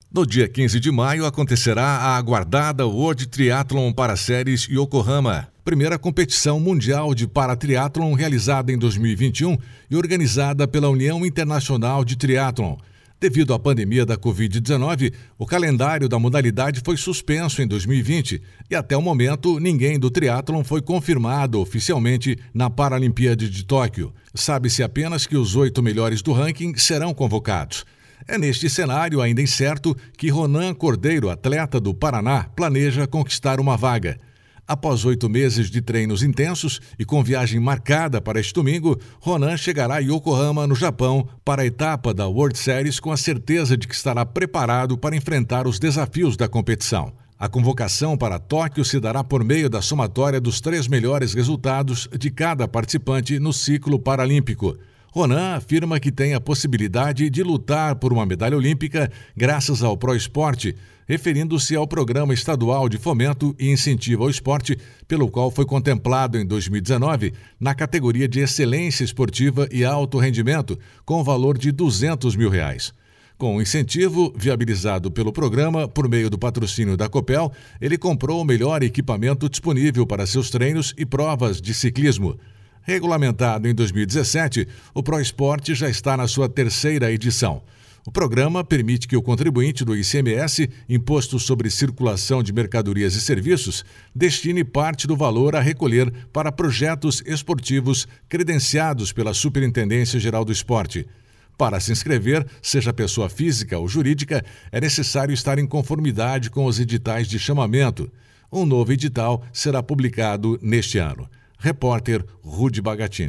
No dia 15 de maio acontecerá a aguardada World Triathlon Paraseries Yokohama, primeira competição mundial de paratriatlon realizada em 2021 e organizada pela União Internacional de Triatlon. Devido à pandemia da Covid-19, o calendário da modalidade foi suspenso em 2020 e até o momento ninguém do triatlon foi confirmado oficialmente na Paralimpíada de Tóquio. Sabe-se apenas que os 8 melhores do ranking serão convocados. É neste cenário ainda incerto que Ronan Cordeiro, atleta do Paraná, planeja conquistar uma vaga. Após 8 meses de treinos intensos e com viagem marcada para este domingo, Ronan chegará a Yokohama, no Japão, para a etapa da World Series com a certeza de que estará preparado para enfrentar os desafios da competição. A convocação para Tóquio se dará por meio da somatória dos 3 melhores resultados de cada participante no ciclo paralímpico. Ronan afirma que tem a possibilidade de lutar por uma medalha olímpica graças ao ProEsporte, referindo-se ao Programa Estadual de Fomento e Incentivo ao Esporte, pelo qual foi contemplado em 2019 na categoria de Excelência Esportiva e Alto Rendimento, com o valor de R$200 mil. Com o incentivo viabilizado pelo programa por meio do patrocínio da Copel, ele comprou o melhor equipamento disponível para seus treinos e provas de ciclismo. Regulamentado em 2017, o ProEsporte já está na sua 3ª edição. O programa permite que o contribuinte do ICMS, Imposto sobre Circulação de Mercadorias e Serviços, destine parte do valor a recolher para projetos esportivos credenciados pela Superintendência Geral do Esporte. Para se inscrever, seja pessoa física ou jurídica, é necessário estar em conformidade com os editais de chamamento. Um novo edital será publicado neste ano. Repórter Rudy Bagatini.